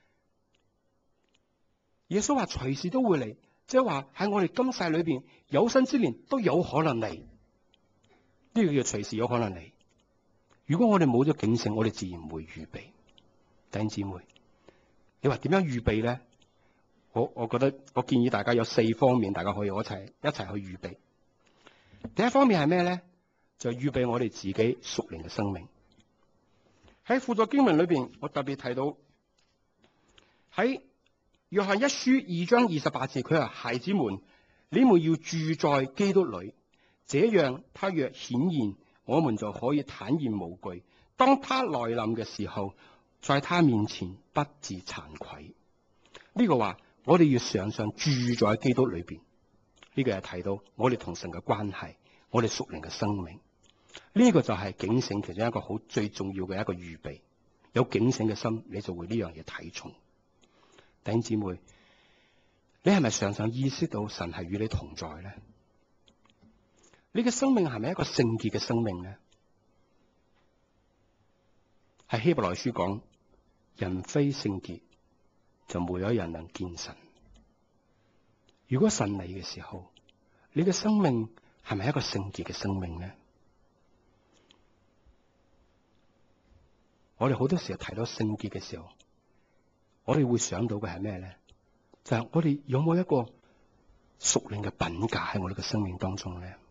耶穌話隨時都會嚟，即係話喺我哋今世裏邊有生之年都有可能嚟。呢個叫隨時有可能嚟。如果我哋冇咗警醒，我哋自然唔會預備。弟兄姊妹，你話點樣預備咧？我我覺得我建議大家有四方面，大家可以一齊一齊去預備。第一方面係咩咧？就預備我哋自己屬靈嘅生命。喺輔助經文裏邊，我特別提到喺約翰一書二章二十八節，佢話：孩子們，你們要住在基督裏。這樣，他若顯現，我們就可以坦然無懼。當他來臨嘅時候，在他面前不致慚愧。呢個話，我哋要常常住在基督裏邊。呢個係提到我哋同神嘅關係，我哋屬靈嘅生命。呢個就係警醒其中一個好最重要嘅一個預備。有警醒嘅心，你就會呢樣嘢睇重。弟兄姊妹，你係咪常常意識到神係與你同在咧？你嘅生命係咪一個聖潔嘅生命咧？係希伯來書講，人非聖潔，就沒有人能見神。如果神嚟嘅時候，你嘅生命係咪一個聖潔嘅生命咧？我哋好多時候提到聖潔嘅時候，我哋會想到嘅係咩咧？就係我哋有冇一個屬靈嘅品格喺我哋嘅生命當中咧？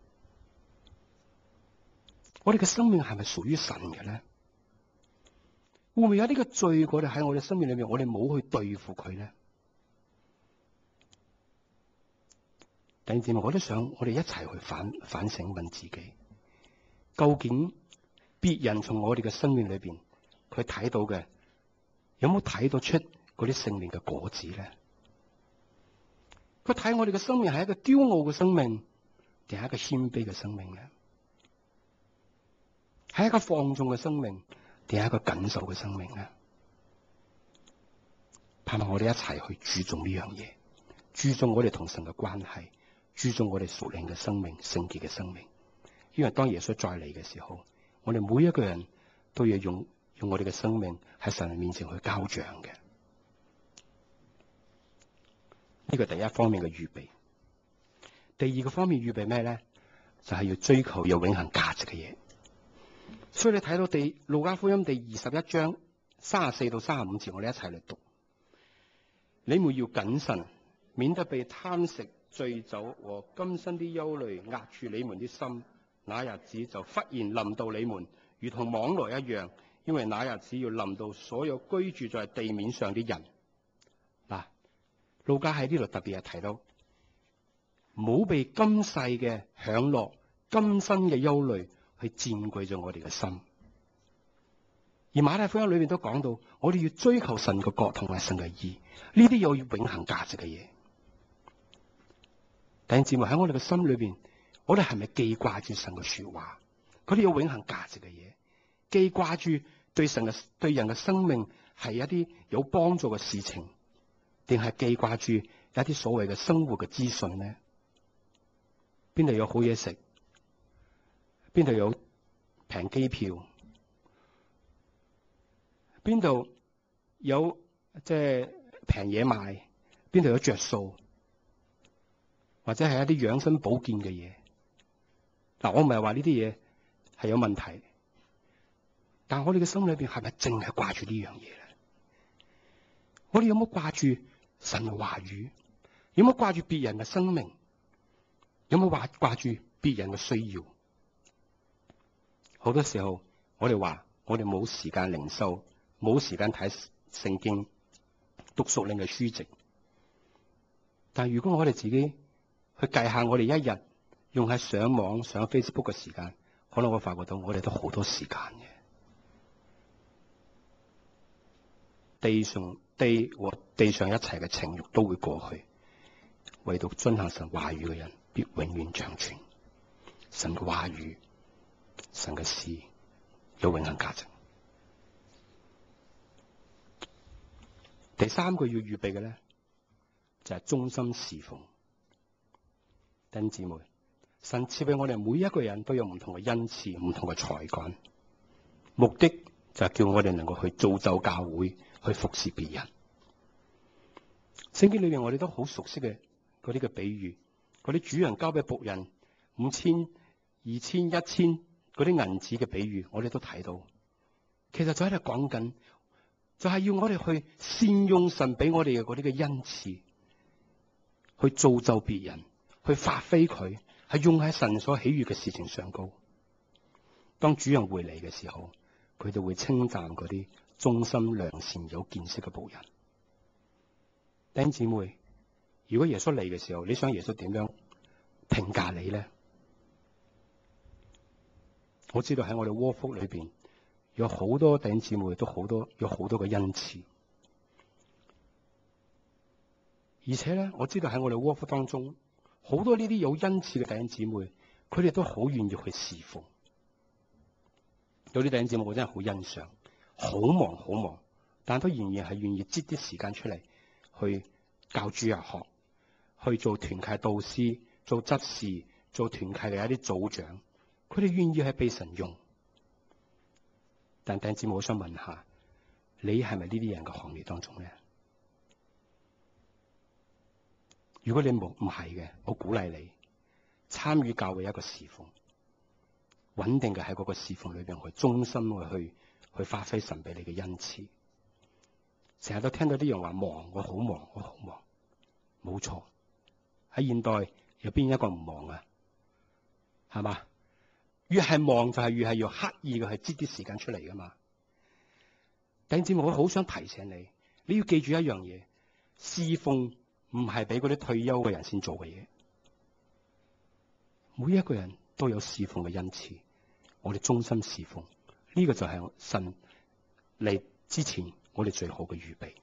我哋嘅生命係咪屬於神嘅咧？會唔會有呢個罪過喺我哋生命裏面，我哋冇去對付佢咧？弟兄姊妹，我都想我哋一齊去反反省問自己，究竟別人從我哋嘅生命裏邊，佢睇到嘅有冇睇到出嗰啲聖靈嘅果子咧？佢睇我哋嘅生命係一個驕傲嘅生命，定係一個謙卑嘅生命咧？係一個放縱嘅生命，定係一個謹守嘅生命咧？盼望我哋一齊去注重呢樣嘢，注重我哋同神嘅關係，注重我哋屬靈嘅生命、聖潔嘅生命。因為當耶穌再嚟嘅時候，我哋每一個人都要用用我哋嘅生命喺神面前去交賬嘅。呢個第一方面嘅預備。第二個方面預備咩咧？就係要追求有永恆價值嘅嘢。所以你睇到第路加福音第二十一章三十四到三十五節，我哋一齊嚟讀。你們要謹慎，免得被貪食、醉酒和今生啲憂慮壓住你們的心。那日子就忽然臨到你們，如同網羅一樣，因為那日子要臨到所有居住在地面上的人。嗱，路加喺呢度特別係提到，唔好被今世嘅享樂、今生嘅憂慮去佔據咗我哋嘅心。而馬太福音裏面都講到，我哋要追求神嘅國同埋神嘅義，呢啲有永恆價值嘅嘢。弟兄姊妹，喺我哋嘅心裏邊， 我哋係咪記掛住神嘅說話？嗰啲有永恆價值嘅嘢，記掛住對神嘅對人嘅生命係一啲有幫助嘅事情，定係記掛住一啲所謂嘅生活嘅資訊呢？邊度有好嘢食？邊度有平機票？邊度有即係平嘢賣？邊度有着數？或者係一啲養生保健嘅嘢？嗱，我唔係話呢啲嘢係有問題，但係我哋嘅心裏邊係咪淨係掛住呢樣嘢咧？我哋有冇掛住神嘅話語？有冇掛住別人嘅生命？有冇話掛住別人嘅需要？好多時候我哋話我哋冇時間靈修，冇時間睇聖經、讀屬靈嘅書籍。但係如果我哋自己去計下我哋一日用喺上網上 Facebook 嘅時間，可能我發覺到我哋都好多時間嘅。地上地和地上一切嘅情慾都會過去，唯獨遵行神話語嘅人必永遠長存。神嘅話語、神嘅事有永恆價值。第三個要預備嘅咧，就係忠心侍奉。弟兄姊妹，神賜俾我哋每一個人都有唔同嘅恩賜、唔同嘅才幹，目的就係叫我哋能夠去造就教會，去服侍別人。聖經裏面我哋都好熟悉嘅嗰啲嘅比喻，嗰啲主人交俾僕人五千、二千、一千嗰啲銀子嘅比喻，我哋都睇到。其實就喺度講緊，就係要我哋去善用神俾我哋嘅嗰啲嘅恩賜，去造就別人，去發揮佢，係用喺神所喜悅嘅事情上高。當主人回嚟嘅時候，佢哋會稱讚嗰啲忠心良善有見識嘅僕人。弟兄姊妹，如果耶穌嚟嘅時候，你想耶穌點樣評價你咧？我知道喺我哋窩福裏邊有好多弟兄姊妹都好多有好多嘅恩賜，而且咧我知道喺我哋窩福當中好多呢啲有恩賜嘅弟兄姊妹，佢哋都好願意去侍奉。有啲弟兄姊妹我真係好欣賞，好忙好忙，但都仍然係願意擠啲時間出嚟去教主日學，去做團契導師、做執事、做團契嘅一啲組長。佢哋願意係被神用。但弟兄姊妹，我想問下，你係咪呢啲人嘅行列當中咧？如果你冇唔係嘅，我鼓勵你參與教會一個侍奉，穩定嘅喺嗰個侍奉裏邊去忠心去去去發揮神俾你嘅恩賜。成日都聽到啲人話忙，我好忙，我好忙。冇錯，喺現代有邊一個唔忙啊？係嘛？越係忙就係越係要刻意嘅去擠啲時間出嚟噶嘛。弟兄姊妹，我好想提醒你，你要記住一樣嘢，侍奉唔係俾嗰啲退休嘅人先做嘅嘢。每一個人都有侍奉嘅恩賜，我哋忠心侍奉，呢個就係神嚟之前我哋最好嘅預備。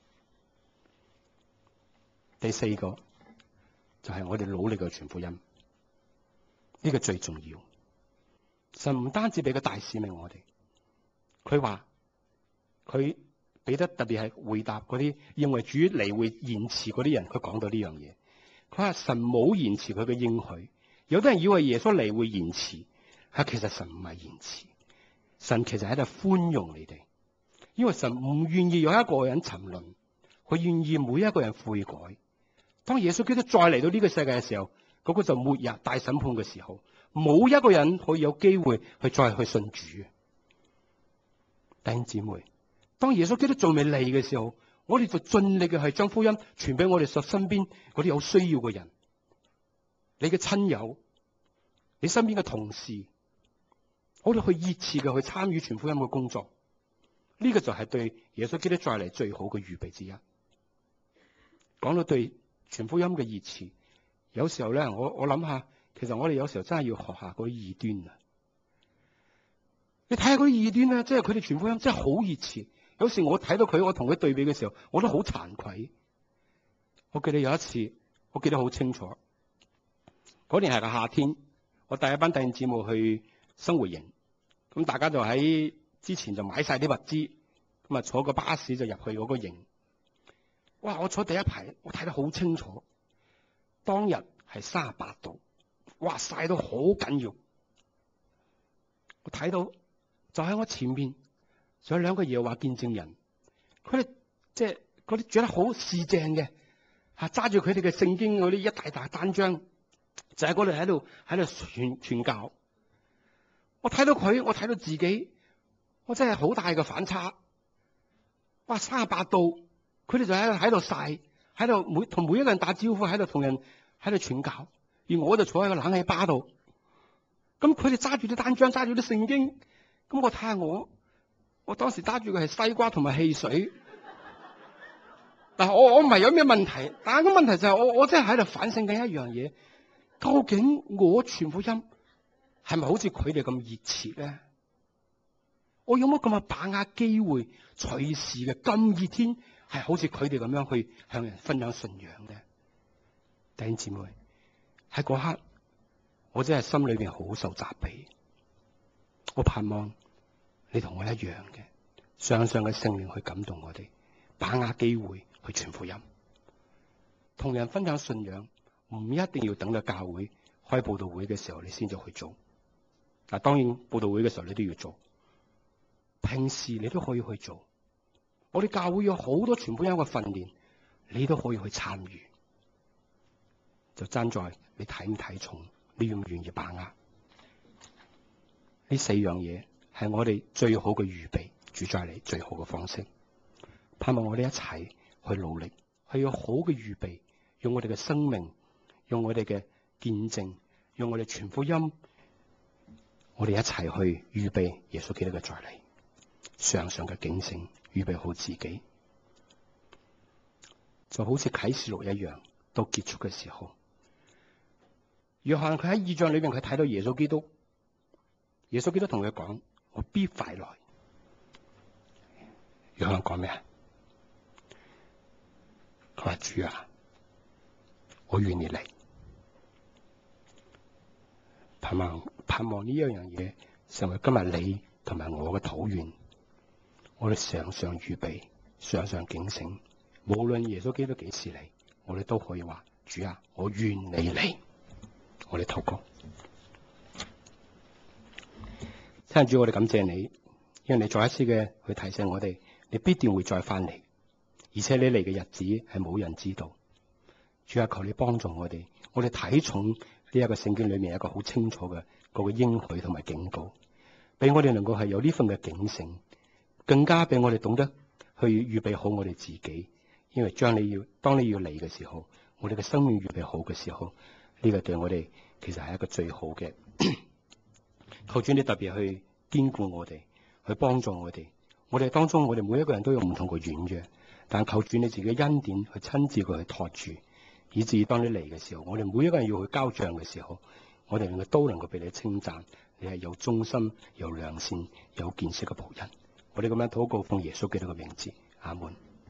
第四個就係我哋努力嘅傳福音，呢個最重要。神唔單止俾個大使命我哋，佢話佢俾得特別係回答嗰啲認為主嚟會延遲嗰啲人，佢講到呢樣嘢。佢話神冇延遲佢嘅應許。有啲人以為耶穌嚟會延遲，吓，其實神唔係延遲，神其實喺度寬容你哋，因為神唔願意有一個人沉淪，佢願意每一個人悔改。當耶穌基督再嚟到呢個世界嘅時候，嗰個就末日大審判嘅時候，冇一個人可以有機會去再去信主。弟兄姊妹，當耶穌基督仲未嚟嘅時候，我哋就盡力嘅係將福音傳俾我哋所身邊嗰啲有需要嘅人，你嘅親友，你身邊嘅同事，我哋去熱切嘅去參與傳福音嘅工作。呢個就係對耶穌基督再嚟最好嘅預備之一。講到對傳福音嘅熱切，有時候咧，我我諗下，其實我哋有時候真係要學下嗰啲異端啊！你睇下嗰啲異端咧，即係佢哋傳福音真係好熱切。有時我睇到佢，我同佢對比嘅時候，我都好慚愧。我記得有一次，我記得好清楚，嗰年係個夏天， 我帶一班弟兄姊妹去生活營，咁大家就喺之前就買晒啲物資，咁啊坐個巴士就入去嗰個營。哇！我坐第一排，我睇得好清楚，當日係三十八度，哇！曬到好緊要。我睇到就喺我前面，仲有兩個耶和華見證人，佢哋即係嗰啲着得好四正嘅，嚇揸住佢哋嘅聖經嗰啲一大大單張，就喺嗰度喺度喺度傳傳教。我睇到佢，我睇到自己，我真係好大嘅反差。哇！三十八度，佢哋就喺度喺度曬，喺度每同每一個人打招呼，喺度同人喺度傳教，而我就坐喺個冷氣巴度。咁佢哋揸住啲單張，揸住啲聖經，咁我睇下我，我當時揸住嘅係西瓜同埋汽水。嗱，我我唔係有咩問題，但係個問題就係我我真係喺度反省緊一樣嘢，究竟我傳福音係咪好似佢哋咁熱切咧？我有冇咁嘅把握機會，隨時嘅咁熱天係好似佢哋咁樣去向人分享信仰咧？弟兄姊妹，喺嗰刻我真係心裏邊好受責備。我盼望你同我一樣嘅，上上嘅聖靈去感動我哋，把握機會去傳福音，同人分享信仰，唔一定要等到教會開佈道會嘅時候你先至去做。嗱，當然佈道會嘅時候你都要做，平時你都可以去做。我哋教會有好多傳福音嘅訓練，你都可以去參與，就爭在你睇唔睇重，你願唔願意把握。呢四樣嘢係我哋最好嘅預備，主宰你最好嘅方式。盼望我哋一齊去努力，去有好嘅預備，用我哋嘅生命，用我哋嘅見證，用我哋傳福音，我哋一齊去預備耶穌基督嘅再嚟，常常嘅警醒，預備好自己，就好似啟示錄一樣，到結束嘅時候，約翰佢喺異象裏面佢睇到耶穌基督，耶穌基督同佢講：我必快來。約翰講咩啊？佢話：主啊，我願意嚟。盼望盼望呢一樣嘢成為今日你同埋我嘅禱願。我哋常常預備，常常警醒，無論耶穌基督幾時嚟，我哋都可以話：主啊，我願你嚟。我哋禱告，親主，我哋感謝你，因為你再一次嘅去提醒我哋，你必定會再翻嚟，而且你嚟嘅日子係冇人知道。主啊，求你幫助我哋，我哋睇重呢一個聖經裏面一個好清楚嘅嗰個應許同埋警告，俾我哋能夠係有呢份嘅警醒，更加俾我哋懂得去預備好我哋自己。因為將你要當你要嚟嘅時候，我哋嘅生命預備好嘅時候，呢個對我哋其實係一個最好嘅。求主你特別去堅固我哋，去幫助我哋。我哋當中，我哋每一個人都有唔同嘅軟弱，但求主你自己嘅恩典去親自佢去托住，以至於當你嚟嘅時候，我哋每一個人要去交賬嘅時候，我哋能夠都能夠俾你稱讚，你係有忠心、有良善、有見識嘅僕人。我哋咁樣禱告，奉耶穌基督嘅名字，阿門。